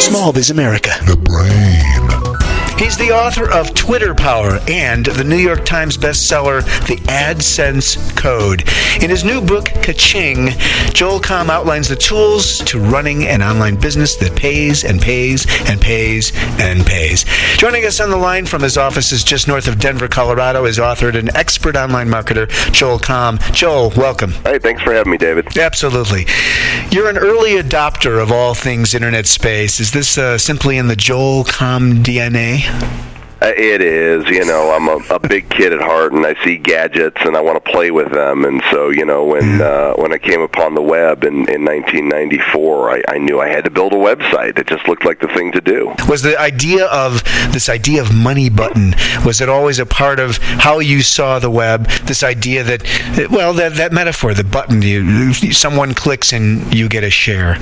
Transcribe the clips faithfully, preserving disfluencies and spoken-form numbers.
Small Biz America. The Brain. He's the author of Twitter Power and the New York Times bestseller, The AdSense Code. In his new book, Ka-Ching, Joel Comm outlines the tools to running an online business that pays and pays and pays and pays. Joining us on the line from his offices just north of Denver, Colorado, is author and expert online marketer, Joel Comm. Joel, welcome. Hey, thanks for having me, David. Absolutely. You're an early adopter of all things internet space. Is this uh, simply in the Joel Comm D N A? Uh, it is. You know, I'm a, a big kid at heart, and I see gadgets, and I want to play with them. And so, you know, when uh, when I came upon the web in, in nineteen ninety-four, I, I knew I had to build a website. It just looked like the thing to do. Was the idea of this idea of money button, was it always a part of how you saw the web? This idea that, well, that that metaphor, the button, you, someone clicks and you get a share.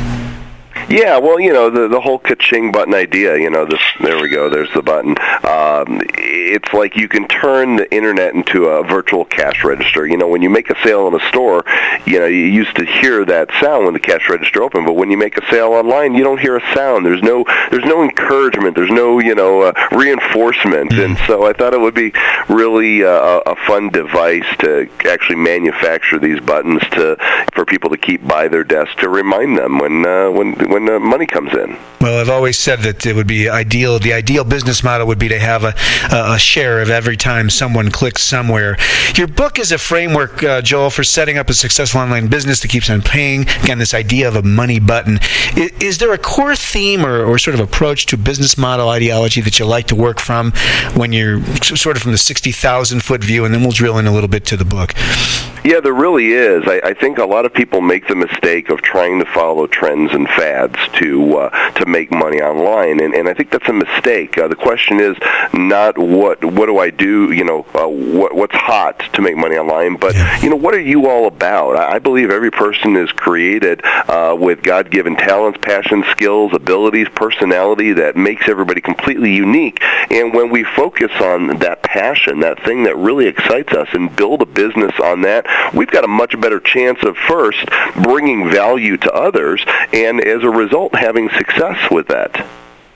Yeah, well, you know, the the whole ka-ching button idea, you know, this, there we go, there's the button. Um, it's like you can turn the internet into a virtual cash register. You know, when you make a sale in a store, you know, you used to hear that sound when the cash register opened, but when you make a sale online, you don't hear a sound. There's no there's no encouragement. There's no, you know, uh, reinforcement. And so I thought it would be really uh, a fun device to actually manufacture these buttons to for people to keep by their desk to remind them when uh, when when uh, money comes in. Well, I've always said that it would be ideal. The ideal business model would be to have a, a share of every time someone clicks somewhere. Your book is a framework, uh, Joel, for setting up a successful online business that keeps on paying. Again, this idea of a money button. Is, is there a core theme or, or sort of approach to business model ideology that you like to work from when you're sort of from the sixty thousand foot view? And then we'll drill in a little bit to the book. Yeah, there really is. I, I think a lot of people make the mistake of trying to follow trends and fads to uh, to make money online, and, and I think that's a mistake. Uh, the question is not what what do I do, you know, uh, what what's hot to make money online, but you know, what are you all about? I believe every person is created uh, with God-given talents, passions, skills, abilities, personality that makes everybody completely unique. And when we focus on that passion, that thing that really excites us, and build a business on that, we've got a much better chance of first bringing value to others, and as a result, having success with that.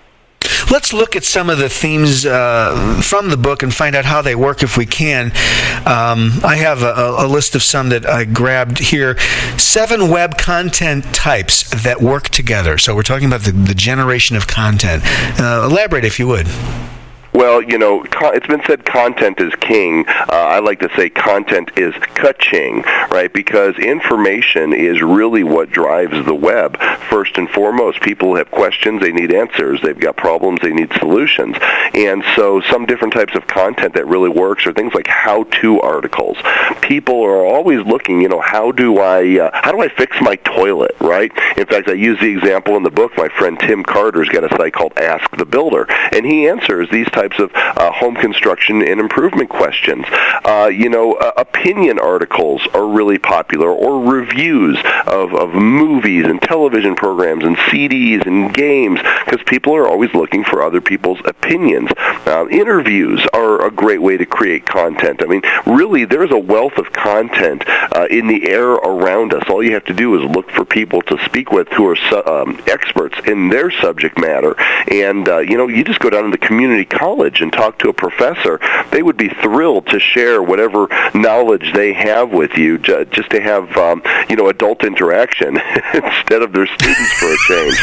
Let's look at some of the themes uh, from the book and find out how they work if we can. Um, I have a, a list of some that I grabbed here. Seven web content types that work together. So we're talking about the, the generation of content. Uh, elaborate, if you would. Well, you know, it's been said content is king. Uh, I like to say content is ka-ching, right? Because information is really what drives the web. First and foremost, people have questions, they need answers. They've got problems, they need solutions. And so some different types of content that really works are things like how-to articles. People are always looking, you know, how do I uh, how do I fix my toilet, right? In fact, I use the example in the book. My friend Tim Carter's got a site called Ask the Builder, and he answers these types of uh, home construction and improvement questions. Uh, you know, uh, opinion articles are really popular, or reviews of, of movies and television programs and C Ds and games, because people are always looking for other people's opinions. Uh, interviews are a great way to create content. I mean, really, there's a wealth of content uh, in the air around us. All you have to do is look for people to speak with who are su- um, experts in their subject matter. And, uh, you know, you just go down to the community college and talk to a professor. They would be thrilled to share whatever knowledge they have with you, j- just to have, um, you know, adult interaction instead of their students for a change.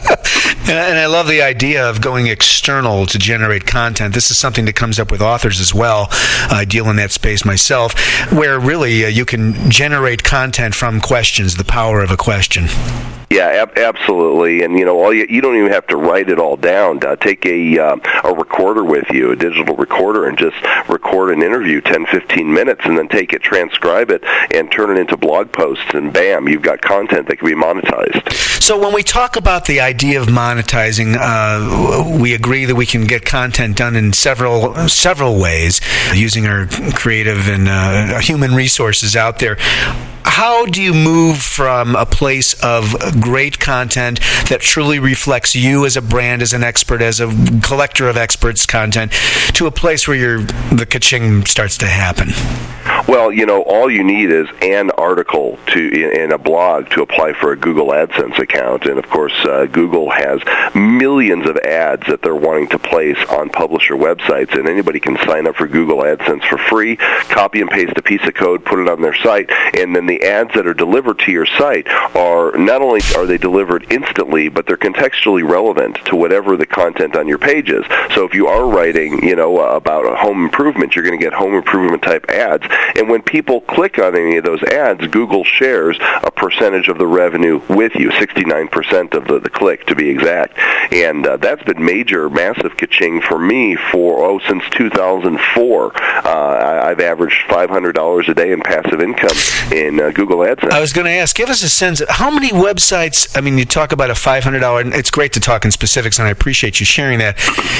And I love the idea of going external to generate content. This is something that comes up with authors as well. I deal in that space myself, where really uh, you can generate content from questions, the power of a question. Yeah, ab- absolutely. And, you know, all you, you don't even have to write it all down. Uh, take a uh, a recorder with you, a digital recorder, and just record an interview, ten, fifteen minutes, and then take it, transcribe it, and turn it into blog posts, and bam, you've got content that can be monetized. So when we talk about the idea of monetizing, uh, we agree that we can get content done in several several ways, using our creative and uh, human resources out there. How do you move from a place of great content that truly reflects you as a brand, as an expert, as a collector of experts' content, to a place where you're, the ka-ching starts to happen? Well, you know, all you need is an article to in, in a blog to apply for a Google AdSense account. And, of course, uh, Google has millions of ads that they're wanting to place on publisher websites, and anybody can sign up for Google AdSense for free, copy and paste a piece of code, put it on their site, and then the ads that are delivered to your site are not only are they delivered instantly, but they're contextually relevant to whatever the content on your page is. So if you are writing, you know, about a home improvement, you're going to get home improvement type ads. And when people click on any of those ads, Google shares a percentage of the revenue with you, sixty-nine percent of the, the click to be exact. And uh, that's been major, massive ka-ching for me for, oh, since two thousand four. Uh, I, I've averaged five hundred dollars a day in passive income in uh, Google AdSense. I was going to ask, give us a sense of how many websites, I mean, you talk about a five hundred dollars, it's great to talk in specifics, and I appreciate you sharing that.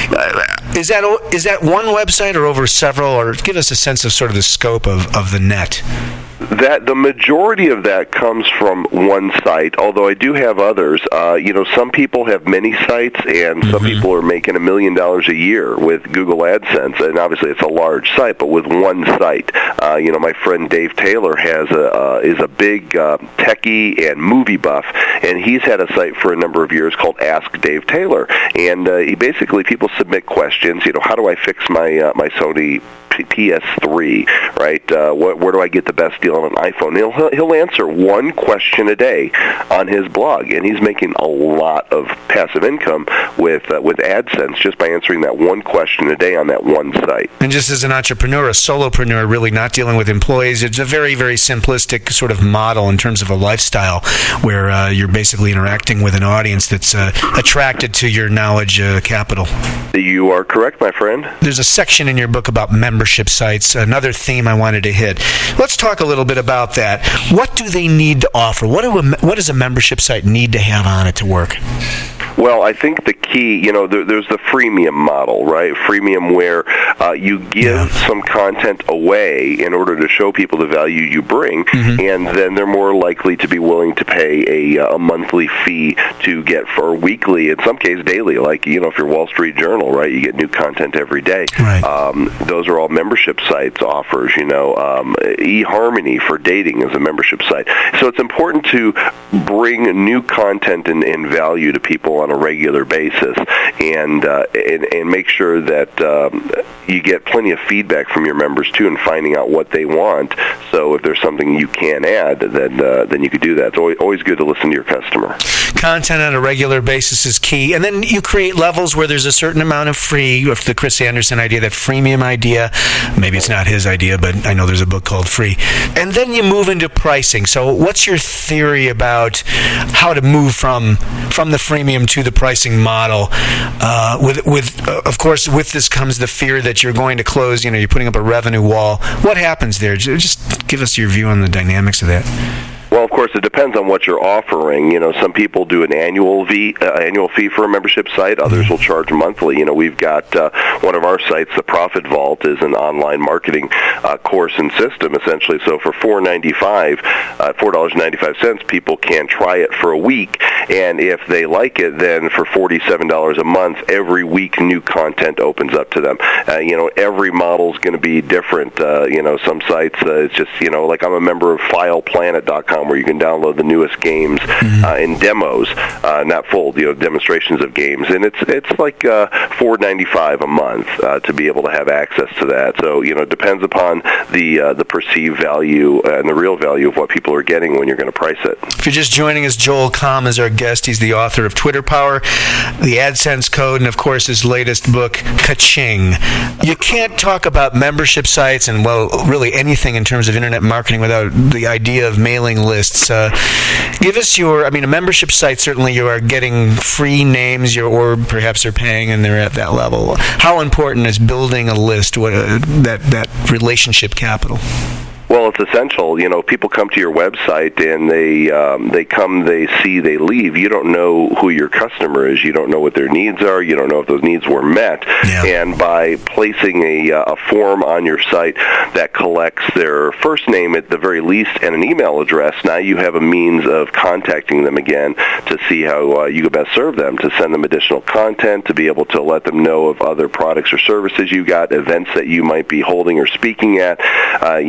Uh, is that is that one website or over several, or give us a sense of sort of the scope of, of the net? That the majority of that comes from one site, although I do have others. Uh, you know, some people have many sites, and some mm-hmm. people are making a million dollars a year with Google AdSense, and obviously it's a large site, but with one site. Uh, you know, my friend Dave Taylor has a uh, is a big uh, techie and movie buff, and he's had a site for a number of years called Ask Dave Taylor, and uh, he basically people submit questions. You know, how do I fix my uh, my Sony P S three, right? Uh, what, where do I get the best deal on an iPhone? He'll, he'll answer one question a day on his blog, and he's making a lot of passive income with uh, with AdSense just by answering that one question a day on that one site. And just as an entrepreneur, a solopreneur, really not dealing with employees, it's a very, very simplistic sort of model in terms of a lifestyle where uh, you're basically interacting with an audience that's uh, attracted to your knowledge uh, capital. You are correct, my friend. There's a section in your book about membership sites, another theme I wanted to hit. Let's talk a little bit about that. What do they need to offer? What do a, what does a membership site need to have on it to work? Well, I think the key, you know, there, there's the freemium model, right? Freemium where uh, you give yeah. some content away in order to show people the value you bring, mm-hmm. and then they're more likely to be willing to pay a, a monthly fee to get for weekly, in some cases daily, like, you know, if you're Wall Street Journal, right, you get new content every day. Right. Um, those are all membership sites offers, you know. Um, eHarmony for dating is a membership site. So it's important to bring new content and, and value to people on a regular basis, and uh, and, and make sure that um, you get plenty of feedback from your members too, and finding out what they want. So if there's something you can add, then uh, then you could do that. It's always, always good to listen to your customer. Content on a regular basis is key, and then you create levels where there's a certain amount of free. If the Chris Anderson idea, that freemium idea, maybe it's not his idea, but I know there's a book called Free. And then you move into pricing. So what's your theory about how to move from from the freemium to the pricing model? Uh, with, with uh, of course, with this comes the fear that you're going to close, you know, you're putting up a revenue wall. What happens there? Just give us your view on the dynamics of that. Well, of course, it depends on what you're offering. You know, some people do an annual fee, uh, annual fee for a membership site. Others will charge monthly. You know, we've got uh, one of our sites, the Profit Vault, is an online marketing uh, course and system, essentially. So for four dollars and ninety-five cents, uh, four dollars and ninety-five cents, people can try it for a week. And if they like it, then for forty-seven dollars a month, every week new content opens up to them. Uh, you know, every model's going to be different. Uh, you know, some sites, uh, it's just, you know, like I'm a member of file planet dot com, where you can download the newest games mm-hmm. uh, and demos, uh, not full, you know, demonstrations of games, and it's it's like uh, four dollars and ninety-five cents a month uh, to be able to have access to that. So, you know, it depends upon the uh, the perceived value and the real value of what people are getting when you're going to price it. If you're just joining us, Joel Comm is our guest. He's the author of Twitter Power, the AdSense Code, and of course his latest book, Ka-Ching. You can't talk about membership sites and, well, really anything in terms of internet marketing without the idea of mailing lists. Uh, give us your, I mean, a membership site, certainly you are getting free names, you're, or perhaps they're paying and they're at that level. How important is building a list, what, uh, that, that relationship capital? Well, it's essential. You know, people come to your website and they um, they come, they see, they leave. You don't know who your customer is. You don't know what their needs are. You don't know if those needs were met. Yeah. And by placing a, a form on your site that collects their first name at the very least and an email address, now you have a means of contacting them again to see how uh, you could best serve them, to send them additional content, to be able to let them know of other products or services you got, events that you might be holding or speaking at. Uh, you know, the list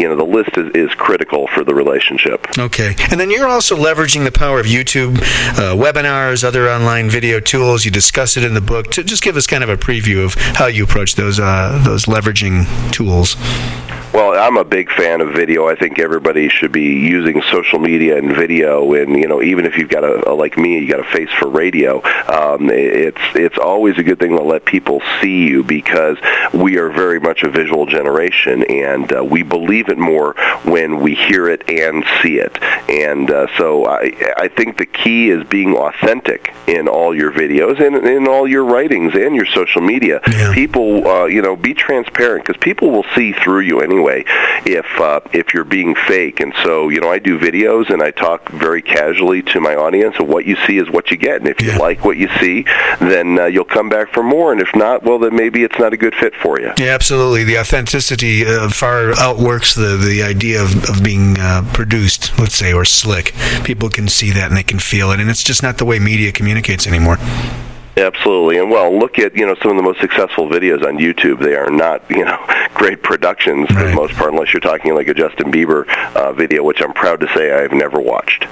just is, is critical for the relationship. Okay. And then you're also leveraging the power of YouTube, uh, webinars, other online video tools. You discuss it in the book. To just give us kind of a preview of how you approach those uh, those leveraging tools. Well, I'm a big fan of video. I think everybody should be using social media and video. And you know, even if you've got a, a like me, you got a face for radio. Um, it's it's always a good thing to let people see you, because we are very much a visual generation, and uh, we believe it more when we hear it and see it. And uh, so I I think the key is being authentic in all your videos and in all your writings and your social media. Yeah. People, uh, you know, be transparent, because people will see through you anyway if uh, if you're being fake. And so, you know, I do videos and I talk very casually to my audience, and what you see is what you get. And if you yeah. like what you see, then uh, you'll come back for more. And if not, well, then maybe it's not a good fit for you. Yeah, absolutely. The authenticity uh, far outworks the, the idea of, of being uh, produced, let's say, or slick. People can see that and they can feel it, and it's just not the way media communicates anymore. Absolutely. And, well, look at, you know, some of the most successful videos on YouTube. They are not, you know, great productions for right. the most part, unless you're talking like a Justin Bieber uh, video, which I'm proud to say I've never watched.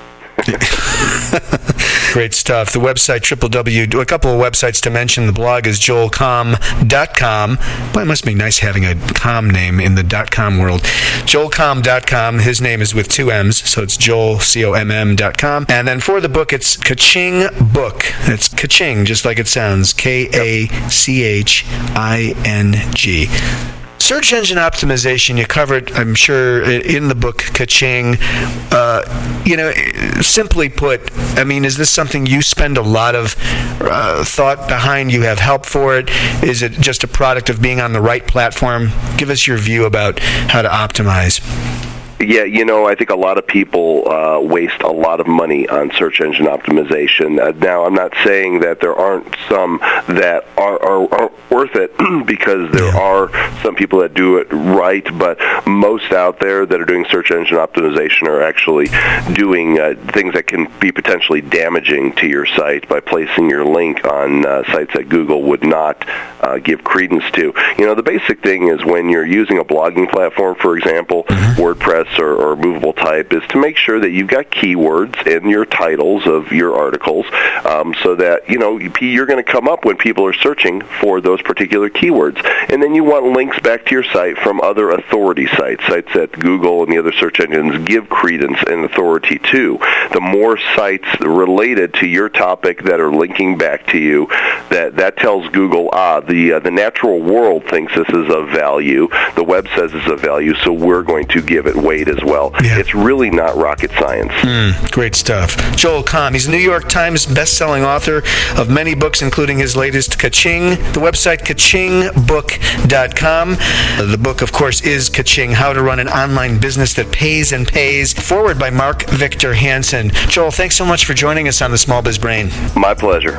Great stuff. The website, triple W, a couple of websites to mention. The blog is joel comm dot com. Boy, it must be nice having a com name in the .com world. joel comm dot com. His name is with two M's, so it's Joel, C O M M dot com. And then for the book, it's Kaching Book. It's Kaching, just like it sounds. K A C H I N G. Search engine optimization, you covered, I'm sure, in the book, Kaching. Uh, you know, simply put, I mean, is this something you spend a lot of uh, thought behind? You have help for it? Is it just a product of being on the right platform? Give us your view about how to optimize. Yeah, you know, I think a lot of people uh, waste a lot of money on search engine optimization. Uh, now, I'm not saying that there aren't some that are, are, are worth it, because there yeah. are some people that do it right, but most out there that are doing search engine optimization are actually doing uh, things that can be potentially damaging to your site by placing your link on uh, sites that Google would not uh, give credence to. You know, the basic thing is when you're using a blogging platform, for example, mm-hmm. WordPress, Or, or movable type, is to make sure that you've got keywords in your titles of your articles, um, so that, you know, you're going to come up when people are searching for those particular keywords. And then you want links back to your site from other authority sites, sites that Google and the other search engines give credence and authority to. The more sites related to your topic that are linking back to you, that, that tells Google, ah, the, uh, the natural world thinks this is of value, the web says it's of value, so we're going to give it weight as well. Yeah. It's really not rocket science. Mm, great stuff. Joel Comm, he's a New York Times best-selling author of many books, including his latest, Kaching. The website, kaching book dot com. The book, of course, is Kaching, How to Run an Online Business That Pays and Pays. Forward by Mark Victor Hansen. Joel, thanks so much for joining us on the Small Biz Brain. My pleasure.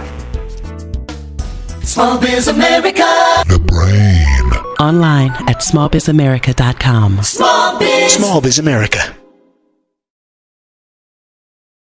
Small Biz America. The Brain. Online at small biz america dot com. Small Biz. Small Biz America.